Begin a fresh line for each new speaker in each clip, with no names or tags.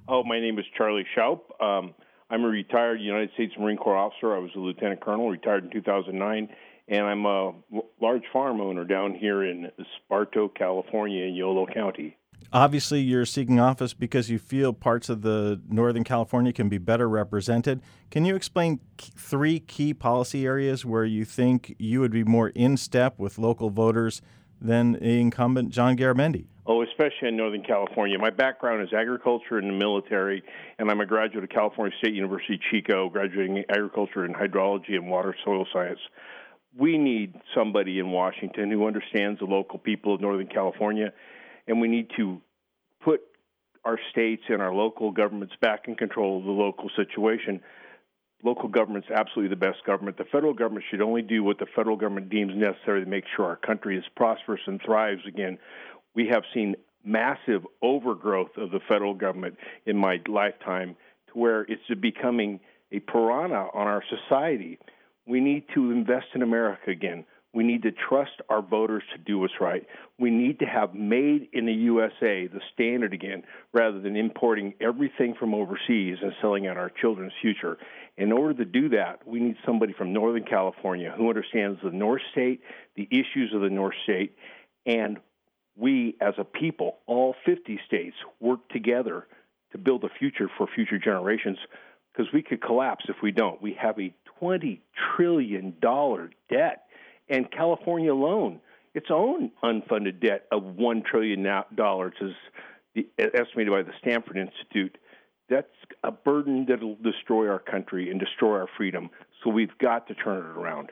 Oh, my name is Charlie Schaup. I'm a retired United States Marine Corps officer. I was a lieutenant colonel, retired in 2009, and I'm a large farm owner down here in Esparto, California, in Yolo County.
Obviously, you're seeking office because you feel parts of the Northern California can be better represented. Can you explain three key policy areas where you think you would be more in step with local voters than the incumbent John Garamendi?
Oh, especially in Northern California. My background is agriculture and the military, and I'm a graduate of California State University, Chico, graduating in agriculture and hydrology and water soil science. We need somebody in Washington who understands the local people of Northern California, and we need to put our states and our local governments back in control of the local situation. Local government's absolutely the best government. The federal government should only do what the federal government deems necessary to make sure our country is prosperous and thrives again. We have seen massive overgrowth of the federal government in my lifetime to where it's becoming a piranha on our society. We need to invest in America again. We need to trust our voters to do what's right. We need to have made in the USA the standard again, rather than importing everything from overseas and selling out our children's future. In order to do that, we need somebody from Northern California who understands the North State, the issues of the North State, and we as a people, all 50 states, work together to build a future for future generations, because we could collapse if we don't. We have a $20 trillion debt. And California alone, its own unfunded debt of $1 trillion is estimated by the Stanford Institute. That's a burden that will destroy our country and destroy our freedom. So we've got to turn it around.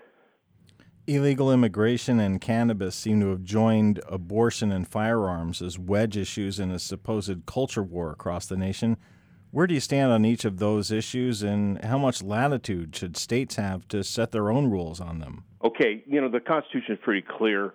Illegal immigration and cannabis seem to have joined abortion and firearms as wedge issues in a supposed culture war across the nation. Where do you stand on each of those issues, and how much latitude should states have to set their own rules on them?
Okay, the Constitution is pretty clear.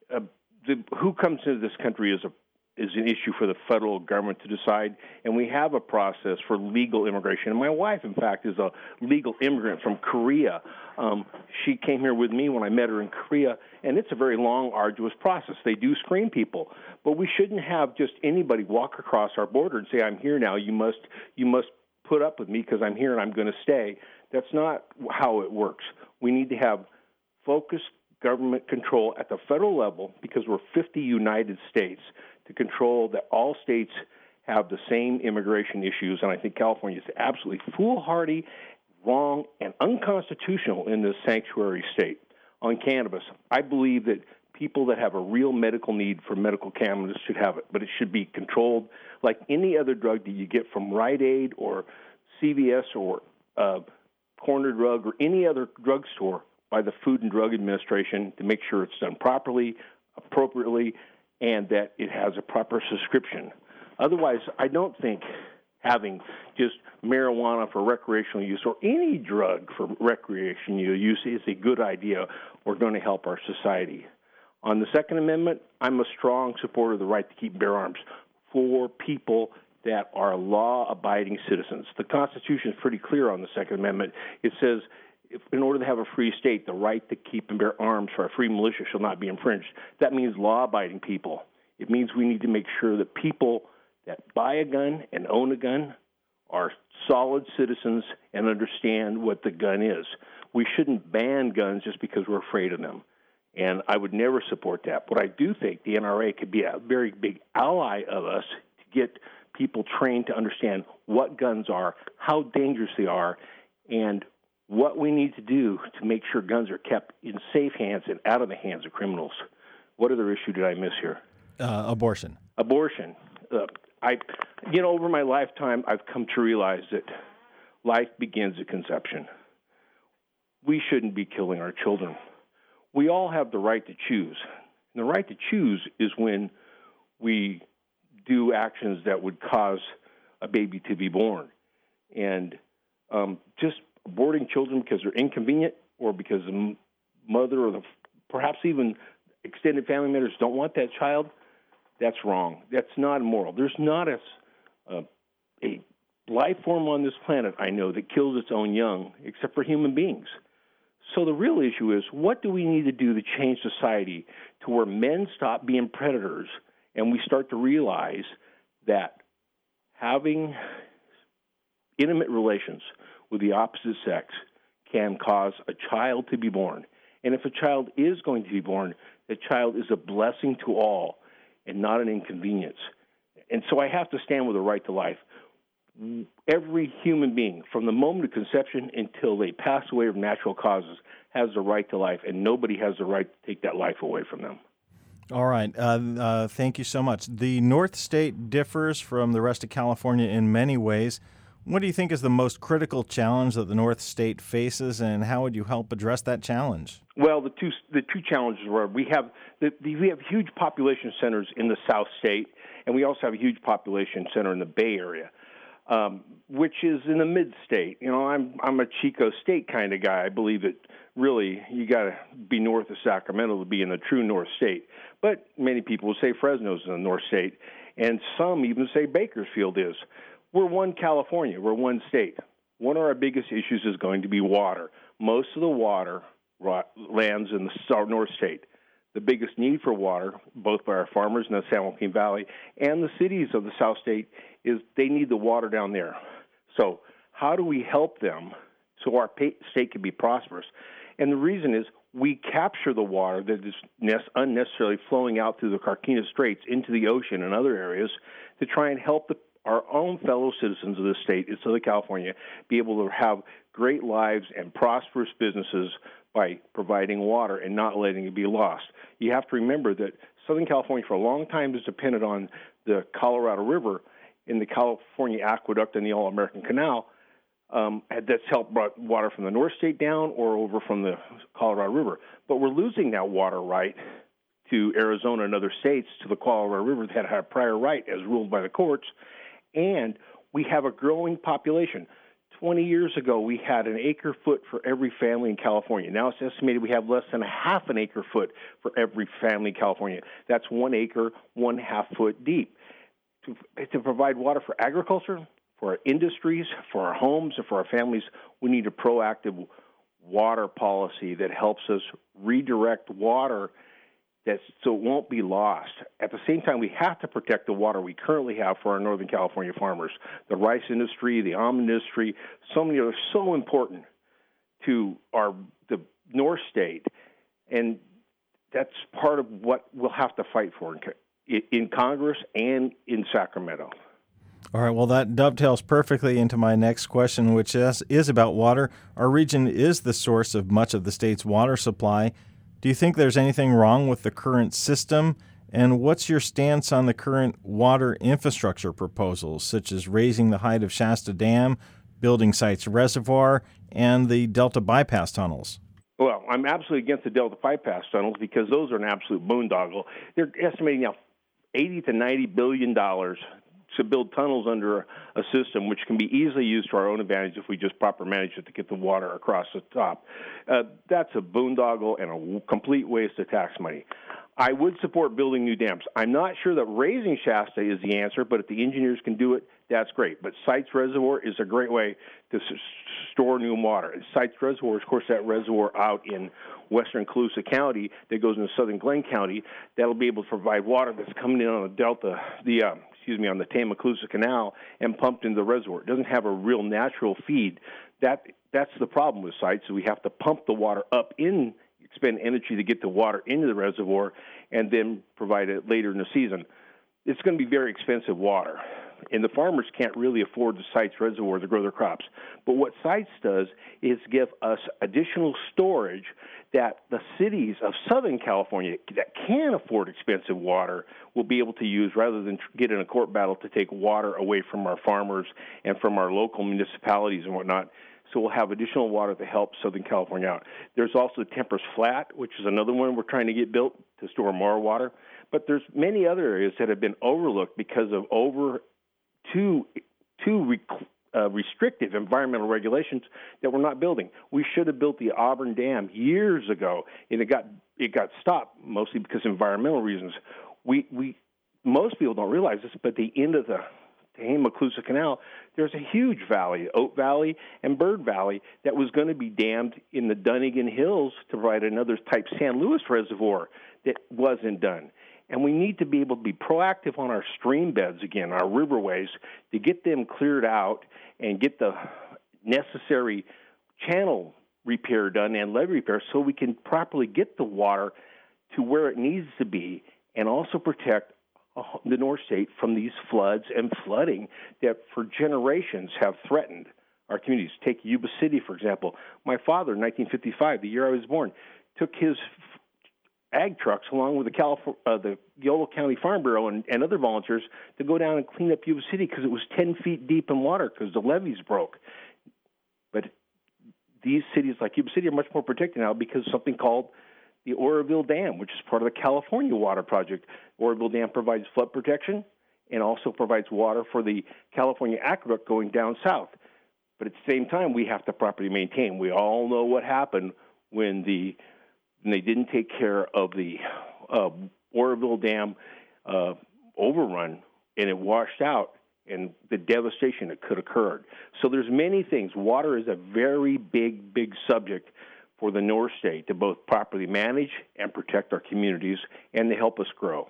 Who comes into this country is an issue for the federal government to decide, and we have a process for legal immigration. And my wife, in fact, is a legal immigrant from Korea. She came here with me when I met her in Korea, and it's a very long, arduous process. They do screen people, but we shouldn't have just anybody walk across our border and say, "I'm here now. You must put up with me because I'm here and I'm going to stay." That's not how it works. We need to have focused government control at the federal level, because we're 50 United States, to control that all states have the same immigration issues. And I think California is absolutely foolhardy, wrong, and unconstitutional in this sanctuary state. On cannabis, I believe that people that have a real medical need for medical cannabis should have it, but it should be controlled like any other drug that you get from Rite Aid or CVS or Corner Drug or any other drugstore by the Food and Drug Administration, to make sure it's done properly, appropriately, and that it has a proper subscription. Otherwise, I don't think having just marijuana for recreational use or any drug for recreational use is a good idea or going to help our society. On the Second Amendment, I'm a strong supporter of the right to keep and bear arms for people that are law-abiding citizens. The Constitution is pretty clear on the Second Amendment. It says, in order to have a free state, the right to keep and bear arms for a free militia shall not be infringed. That means law-abiding people. It means we need to make sure that people that buy a gun and own a gun are solid citizens and understand what the gun is. We shouldn't ban guns just because we're afraid of them. And I would never support that. But I do think the NRA could be a very big ally of us to get people trained to understand what guns are, how dangerous they are, and what we need to do to make sure guns are kept in safe hands and out of the hands of criminals. What other issue did I miss here?
Abortion.
Abortion. Over my lifetime, I've come to realize that life begins at conception. We shouldn't be killing our children. We all have the right to choose. And the right to choose is when we do actions that would cause a baby to be born. And just aborting children because they're inconvenient or because the mother or perhaps even extended family members don't want that child, that's wrong. That's not moral. There's not a life form on this planet, I know, that kills its own young, except for human beings. So the real issue is, what do we need to do to change society to where men stop being predators and we start to realize that having intimate relations with the opposite sex can cause a child to be born. And if a child is going to be born, the child is a blessing to all and not an inconvenience. And so I have to stand with the right to life. Every human being, from the moment of conception until they pass away of natural causes, has the right to life, and nobody has the right to take that life away from them.
All right. Thank you so much. The North State differs from the rest of California in many ways. What do you think is the most critical challenge that the North State faces, and how would you help address that challenge?
Well, the two challenges were we have huge population centers in the South State, and we also have a huge population center in the Bay Area, which is in the mid-state. You know, I'm a Chico State kind of guy. I believe that really you got to be north of Sacramento to be in the true North State. But many people will say Fresno's in the North State, and some even say Bakersfield is. We're one California. We're one state. One of our biggest issues is going to be water. Most of the water lands in the North State. The biggest need for water, both by our farmers in the San Joaquin Valley and the cities of the South State, is they need the water down there. So how do we help them so our state can be prosperous? And the reason is we capture the water that is unnecessarily flowing out through the Carquinez Straits into the ocean and other areas to try and help our own fellow citizens of the state in Southern California be able to have great lives and prosperous businesses by providing water and not letting it be lost. You have to remember that Southern California for a long time has depended on the Colorado River in the California Aqueduct and the All-American Canal. That's helped brought water from the North State down or over from the Colorado River. But we're losing that water right to Arizona and other states to the Colorado River that had a prior right as ruled by the courts. And we have a growing population. 20 years ago, we had an acre-foot for every family in California. Now it's estimated we have less than a half an acre-foot for every family in California. That's 1 acre, 1/2 foot deep. To provide water for agriculture, for our industries, for our homes, and for our families, we need a proactive water policy that helps us redirect water so it won't be lost. At the same time, we have to protect the water we currently have for our Northern California farmers. The rice industry, the almond industry, so many are so important to the North State, and that's part of what we'll have to fight for in Congress and in Sacramento.
All right, well, that dovetails perfectly into my next question, which is about water. Our region is the source of much of the state's water supply. Do you think there's anything wrong with the current system? And what's your stance on the current water infrastructure proposals, such as raising the height of Shasta Dam, building Sites Reservoir, and the Delta Bypass tunnels?
Well, I'm absolutely against the Delta Bypass tunnels because those are an absolute boondoggle. They're estimating now $80 to $90 billion to build tunnels under a system which can be easily used to our own advantage if we just properly manage it to get the water across the top. That's a boondoggle and a complete waste of tax money. I would support building new dams. I'm not sure that raising Shasta is the answer, but if the engineers can do it, that's great. But Sites Reservoir is a great way to store new water. And Sites Reservoir, of course, that reservoir out in western Colusa County that goes into southern Glenn County, that'll be able to provide water that's coming in on the Delta, on the Tama-Colusa Canal and pumped into the reservoir. It doesn't have a real natural feed. That's the problem with sites. So we have to pump the water up in, expend energy to get the water into the reservoir, and then provide it later in the season. It's going to be very expensive water, and the farmers can't really afford the Sites Reservoir to grow their crops. But what Sites does is give us additional storage that the cities of Southern California that can afford expensive water will be able to use rather than get in a court battle to take water away from our farmers and from our local municipalities and whatnot. So we'll have additional water to help Southern California out. There's also Temperance Flat, which is another one we're trying to get built to store more water. But there's many other areas that have been overlooked because of too restrictive environmental regulations that we're not building. We should have built the Auburn Dam years ago, and it got stopped mostly because of environmental reasons. Most people don't realize this, but the end of the Tama-Colusa Canal, there's a huge valley, Oak Valley and Bird Valley, that was going to be dammed in the Dunnigan Hills to provide another type San Luis Reservoir that wasn't done. And we need to be able to be proactive on our stream beds again, our riverways, to get them cleared out and get the necessary channel repair done and levee repair so we can properly get the water to where it needs to be and also protect the North State from these floods and flooding that for generations have threatened our communities. Take Yuba City, for example. My father, in 1955, the year I was born, took his ag trucks along with the Yolo County Farm Bureau and other volunteers to go down and clean up Yuba City because it was 10 feet deep in water because the levees broke. But these cities like Yuba City are much more protected now because of something called the Oroville Dam, which is part of the California Water Project. Oroville Dam provides flood protection and also provides water for the California Aqueduct going down south. But at the same time, we have to properly maintain. We all know what happened when they didn't take care of the Oroville Dam overrun, and it washed out, and the devastation that could have occurred. So there's many things. Water is a very big, big subject for the North State to both properly manage and protect our communities and to help us grow.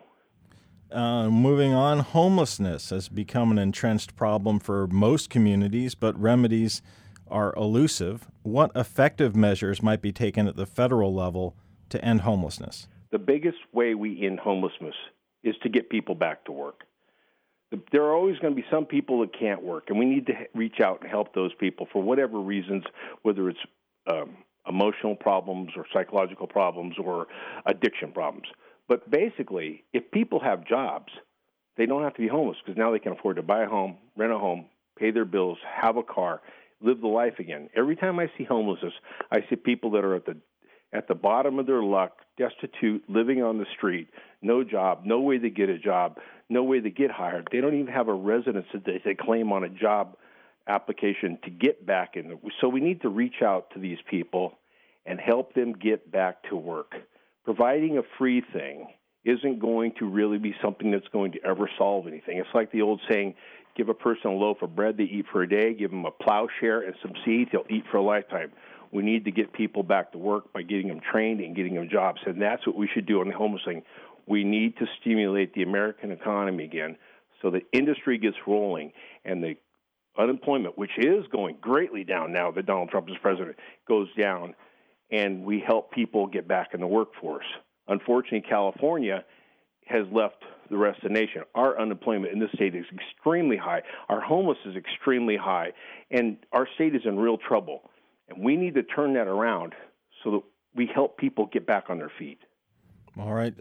Moving on, homelessness has become an entrenched problem for most communities, but remedies are elusive. What effective measures might be taken at the federal level to end homelessness?
The biggest way we end homelessness is to get people back to work. There are always going to be some people that can't work, and we need to reach out and help those people for whatever reasons, whether it's emotional problems or psychological problems or addiction problems. But basically, if people have jobs, they don't have to be homeless because now they can afford to buy a home, rent a home, pay their bills, have a car, live the life again. Every time I see homelessness, I see people that are at the bottom of their luck, destitute, living on the street, no job, no way to get a job, no way to get hired. They don't even have a residence that they claim on a job application to get back in. So we need to reach out to these people and help them get back to work. Providing a free thing isn't going to really be something that's going to ever solve anything. It's like the old saying, give a person a loaf of bread they eat for a day, give them a plowshare and some seeds, they'll eat for a lifetime. We need to get people back to work by getting them trained and getting them jobs, and that's what we should do on the homeless thing. We need to stimulate the American economy again so the industry gets rolling and the unemployment, which is going greatly down now that Donald Trump is president, goes down, and we help people get back in the workforce. Unfortunately, California has left the rest of the nation. Our unemployment in this state is extremely high. Our homelessness is extremely high, and our state is in real trouble. And we need to turn that around so that we help people get back on their feet.
All right.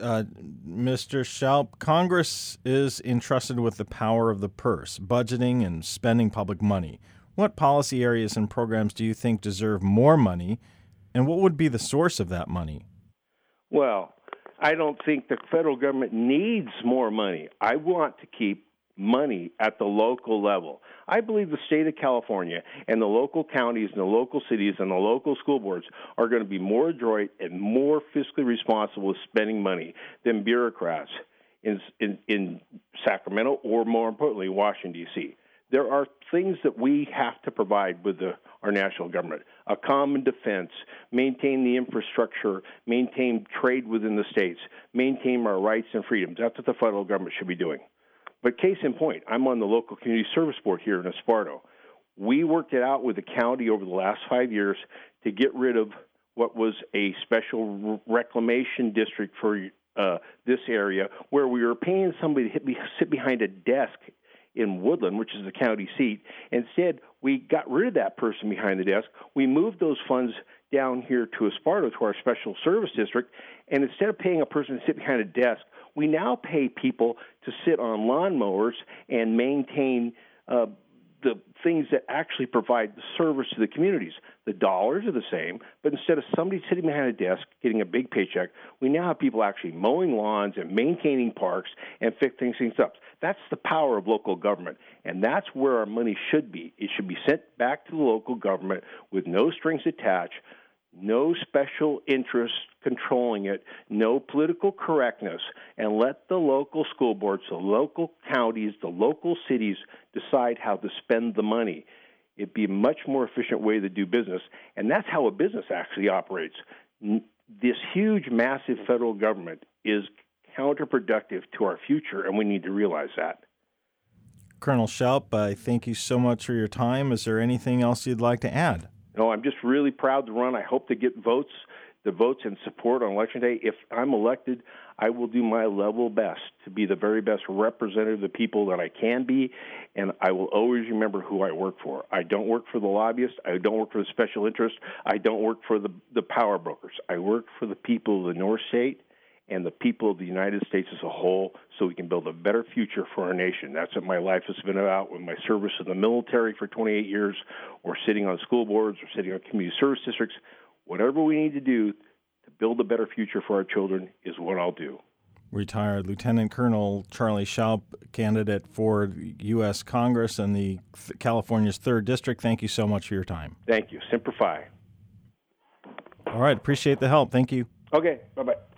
Mr. Schaup, Congress is entrusted with the power of the purse, budgeting and spending public money. What policy areas and programs do you think deserve more money, and what would be the source of that money?
Well, I don't think the federal government needs more money. I want to keep money at the local level. I believe the state of California and the local counties and the local cities and the local school boards are going to be more adroit and more fiscally responsible with spending money than bureaucrats in Sacramento or, more importantly, Washington, D.C. There are things that we have to provide with our national government: a common defense, maintain the infrastructure, maintain trade within the states, maintain our rights and freedoms. That's what the federal government should be doing. But case in point, I'm on the local community service board here in Esparto. We worked it out with the county over the last 5 years to get rid of what was a special reclamation district for this area, where we were paying somebody to sit behind a desk in Woodland, which is the county seat. Instead, we got rid of that person behind the desk. We moved those funds down here to Esparto, to our special service district, and instead of paying a person to sit behind a desk, we now pay people to sit on lawnmowers and maintain the things that actually provide the service to the communities. The dollars are the same, but instead of somebody sitting behind a desk getting a big paycheck, we now have people actually mowing lawns and maintaining parks and fixing things up. That's the power of local government, and that's where our money should be. It should be sent back to the local government with no strings attached, no special interest controlling it, no political correctness, and let the local school boards, the local counties, the local cities decide how to spend the money. It'd be a much more efficient way to do business, and that's how a business actually operates. This huge, massive federal government is counterproductive to our future, and we need to realize that.
Colonel Schaup, I thank you so much for your time. Is there anything else you'd like to add?
No, I'm just really proud to run. I hope to get the votes and support on Election Day. If I'm elected, I will do my level best to be the very best representative of the people that I can be, and I will always remember who I work for. I don't work for the lobbyists. I don't work for the special interests. I don't work for the power brokers. I work for the people of the North State and the people of the United States as a whole, so we can build a better future for our nation. That's what my life has been about, with my service in the military for 28 years, or sitting on school boards, or sitting on community service districts. Whatever we need to do to build a better future for our children is what I'll do.
Retired Lieutenant Colonel Charlie Schaup, candidate for U.S. Congress and the California's 3rd District. Thank you so much for your time.
Thank you. Semper Fi.
All right. Appreciate the help. Thank you.
Okay. Bye-bye.